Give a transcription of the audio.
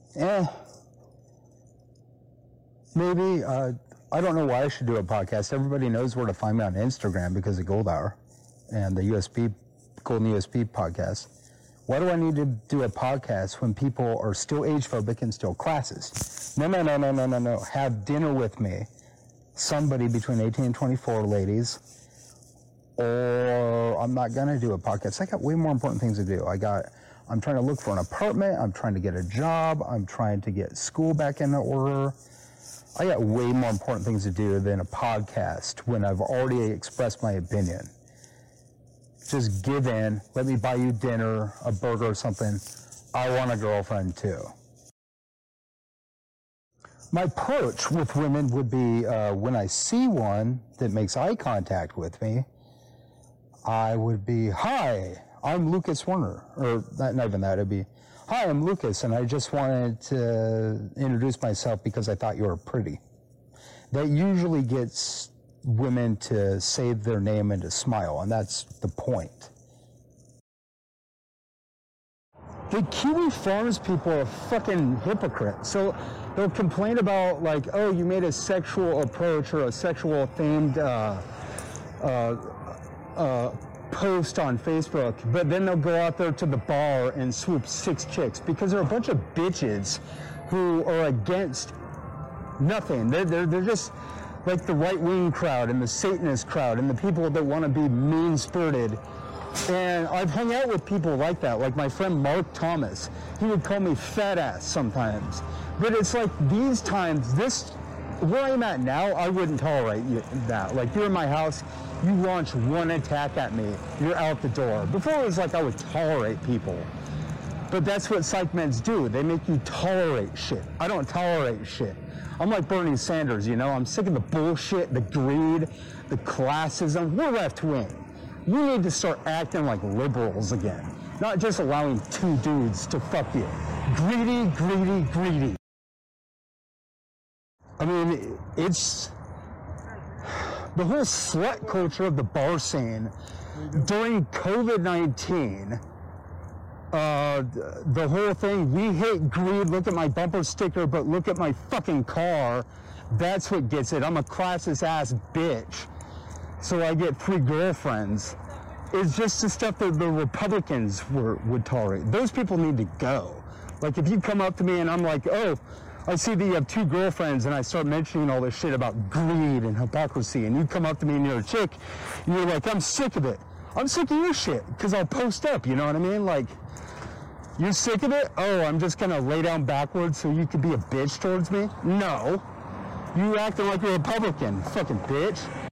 Maybe. I don't know why I should do a podcast. Everybody knows where to find me on Instagram because of Gold Hour and the Golden USP podcast. Why do I need to do a podcast when people are still age phobic and still classist? No. Have dinner with me. Somebody between 18 and 24, ladies. Or I'm not going to do a podcast. I got way more important things to do. I'm trying to look for an apartment. I'm trying to get a job. I'm trying to get school back in order. I got way more important things to do than a podcast when I've already expressed my opinion. Just give in. Let me buy you dinner, a burger or something. I want a girlfriend too. My approach with women would be when I see one that makes eye contact with me, I would be, hi, I'm Lucas Werner. Or not even that, it'd be, hi, I'm Lucas, and I just wanted to introduce myself because I thought you were pretty. That usually gets women to say their name and to smile, and that's the point. The Kiwi Farms people are fucking hypocrites. So they'll complain about, like, oh, you made a sexual approach or a sexual themed post on Facebook, but then they'll go out there to the bar and swoop 6 chicks because they're a bunch of bitches who are against nothing. They're just like the right-wing crowd and the Satanist crowd and the people that want to be mean-spirited. And I've hung out with people like that, like my friend Mark Thomas. He would call me fat ass sometimes. But it's like these times, where I'm at now, I wouldn't tolerate that. Like, you're in my house, you launch one attack at me, you're out the door. Before it was like I would tolerate people. But that's what psych meds do. They make you tolerate shit. I don't tolerate shit. I'm like Bernie Sanders, you know? I'm sick of the bullshit, the greed, the classism. We're left wing. You need to start acting like liberals again. Not just allowing 2 dudes to fuck you. Greedy, greedy, greedy. I mean, it's the whole slut culture of the bar scene during COVID-19. The whole thing, we hate greed, look at my bumper sticker, but look at my fucking car. That's what gets it. I'm a classist ass bitch, so I get 3 girlfriends. It's just the stuff that the Republicans would tolerate. Those people need to go. Like, if you come up to me and I'm like, oh, I see that you have 2 girlfriends, and I start mentioning all this shit about greed and hypocrisy, and you come up to me and you're a chick, and you're like, I'm sick of it. I'm sick of your shit, because I'll post up, you know what I mean? Like, you're sick of it? Oh, I'm just gonna lay down backwards so you can be a bitch towards me? No. You acting like you're a Republican, fucking bitch.